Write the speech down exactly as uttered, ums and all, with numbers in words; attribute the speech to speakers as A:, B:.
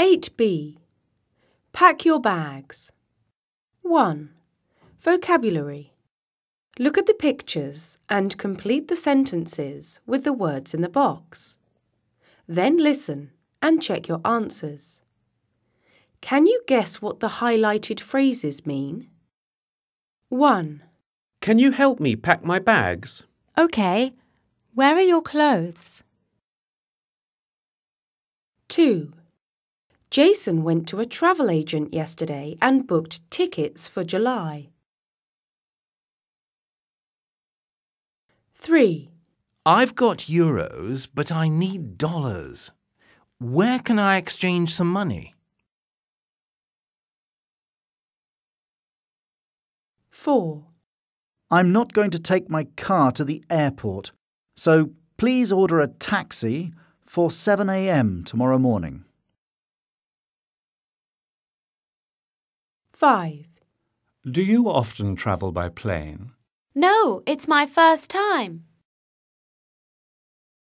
A: eight B. Pack your bags. one. Vocabulary. Look at the pictures and complete the sentences with the words in the box. Then listen and check your answers. Can you guess what the highlighted phrases mean? one.
B: Can you help me pack my bags?
C: OK. Where are your clothes?
A: two. Jason went to a travel agent yesterday and booked tickets for July. three.
D: I've got euros, but I need dollars. Where can I exchange some money?
A: four.
E: I'm not going to take my car to the airport, so please order a taxi for seven a m tomorrow morning.
A: five.
F: Do you often travel by plane?
C: No, it's my first time.